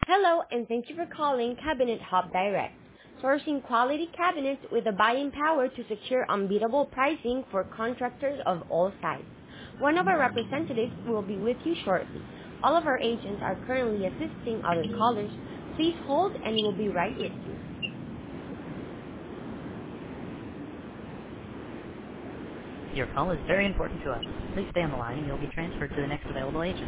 Hello, and thank you for calling Cabinet Hub Direct, sourcing quality cabinets with the buying power to secure unbeatable pricing for contractors of all sizes. One of our representatives will be with you shortly. All of our agents are currently assisting other callers. Please hold, and we'll be right with you. Your call is very important to us. Please stay on the line and you'll be transferred to the next available agent.